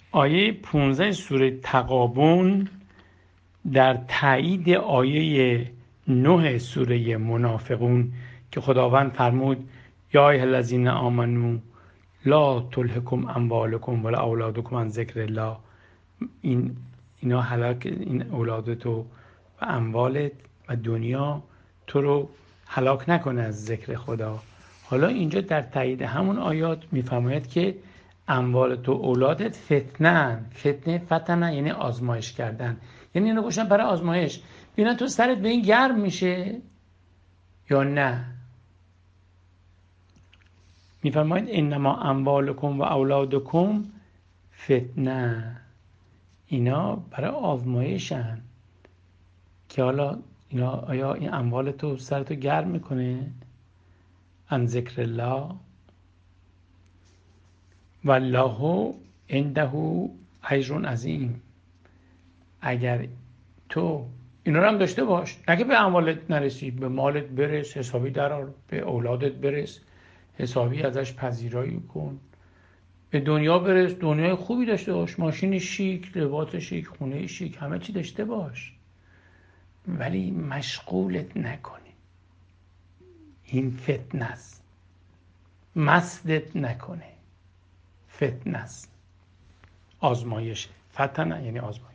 آیه 15 سوره تغابن در تایید آیه 9 سوره منافقون که خداوند فرمود یا ایها الذین آمنو لا تلهکم اموالکم ولا اولادکم عن ذکر الله، اینا هلاک، این اولاد تو و اموالت و دنیا تو رو هلاک نکنه از ذکر خدا. حالا اینجا در تایید همون آیات میفرماید که اموال تو اولادت فتنه یعنی آزمایش کردن، یعنی اینو گوشن برای آزمایش، ببینن تو سرت به این گرم میشه یا نه. میفرماید انما اموالکم و اولادکم فتنه، اینا برای آزمایشن که حالا اینا آیا این اموال تو سرتو گرم میکنه عن ذکر الله والله عنده اجر عظیم. اگر تو اینا رو هم داشته باش، اگه به اموالت نرسی به مالت برس، حسابی درار، به اولادت برس، حسابی ازش پذیرایی کن، به دنیا برس، دنیای خوبی داشته باش، ماشین شیک، لباس شیک، خونه شیک، همه چی داشته باش، ولی مشغولت نکنی، این فتنه است، مستت نکنه، فتنه است، آزمایشه، فتنه یعنی آزمایش.